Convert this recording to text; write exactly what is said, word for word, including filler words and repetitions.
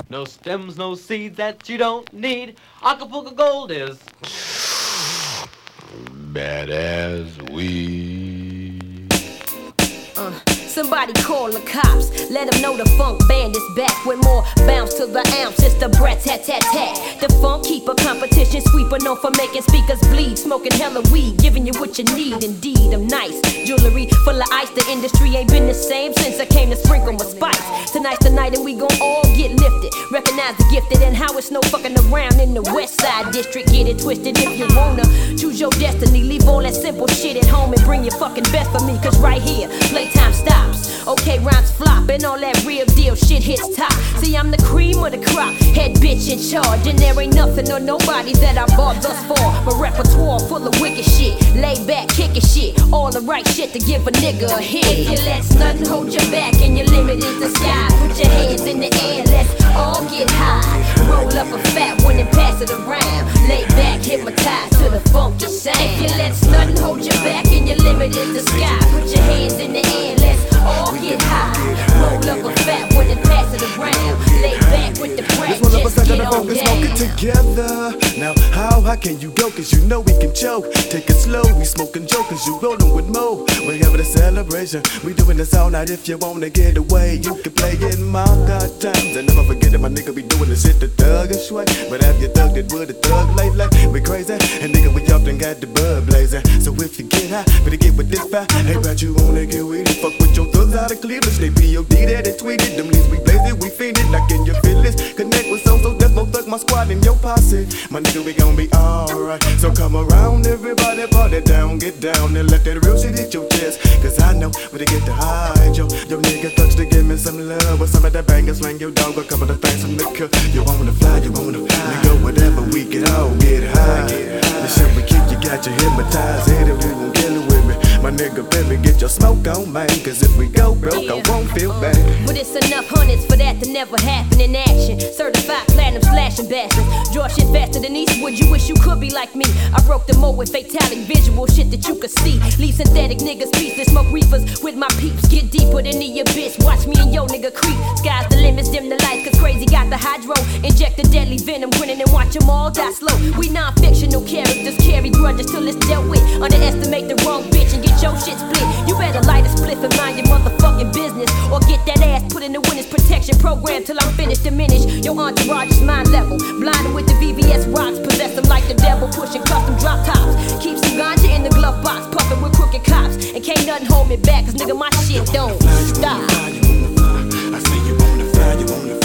No stems, no seeds that you don't need. Acapulco Gold is bad as weed. Uh. Somebody call the cops, let them know the funk band is back with more bounce to the ounce. It's the brat tat tat tat. The funk keeper competition sweeper known for making speakers bleed, smoking hella weed, giving you what you need. Indeed, I'm nice. Jewelry full of ice. The industry ain't been the same since I came to sprinkle my spice. Tonight's the night and we gon' all get lifted. Recognize the gifted and how it's no fucking around in the West Side District. Get it twisted if you wanna choose your destiny. Leave all that simple shit at home and bring your fucking best for me. Cause right here, playtime stops. Okay, rhymes flop and all that real deal shit hits top. See, I'm the cream of the crop, head bitch in charge. And there ain't nothing or nobody that I bought thus far. My repertoire full of wicked shit, lay back, kicking shit, all the right shit to give a nigga a hit. If you let nothing hold you back and your limit is the sky, put your hands in the air, let's all get high. Roll up a fat one and pass it around. Lay back, hypnotized to the funky sound. If you let nothing hold you back and your limit is the sky, put your hands in the air, let's all get high. Roll up a fat one and pass it around. Lay back with the brat, just get on down. Smoke it together. Now how high can you go? Cause you know we can choke. Take it slow, we smoking jokers, you rollin' with Mo. We having a celebration, we doing this all night. If you wanna get away, you can play in my God times. And never forget that my nigga be doing the shit the thuggish way. But have you thugged it with a thug lately? We crazy, and nigga we often got the bud blazing. So if you get high, better get with this fire. Hey, but you wanna get with it, fuck with your thugs out of Cleveland. They P O D that and tweeted. Them leaves we blaze it, we feed it. Like in your feelings, connect with some, so that's no thug, my squad and your posse. My nigga, we gon' be alright. So come around, everybody, party down, get down and let that real shit hit your chest. Cause I know where to get the high, yo. Yo nigga thugs to give me some love. With some of that bangers, slang your dog, a couple of things from the cook. You wanna fly, you wanna fly. Nigga, whatever, we can all get high. The shit we keep, you got you hypnotized. Hit it, we gon' kill it with me. My nigga, baby, get your smoke on, man. Cause if we go broke, yeah, I won't feel bad. But it's enough hundreds for that to never happen in action. Certified platinum slashing bastards. Draw shit faster than Eastwood, you wish you could be like me. I broke the mold with fatalic visual shit that you could see. Leave synthetic niggas speechless, smoke reefers with my peeps. Get deeper than the abyss, watch me and yo nigga creep. Sky's the limits, dim the lights, cause crazy got the hydro. Inject the deadly venom, grinning and watch them all die slow. We non-fictional characters, carry grudges till it's dealt with. Underestimate the wrong bitch and get your shit split. You better light a spliff and mind your motherfucking business, or get that ass put in the witness protection program till I'm finished. Diminish your entourage is mind level. Blinded with the V V S rocks, possess them like the devil, pushing custom drop tops. Keep some ganja in the glove box, puffin' with crooked cops, and can't nothing hold me back, cause nigga my shit don't stop. I see you on the fly, you on the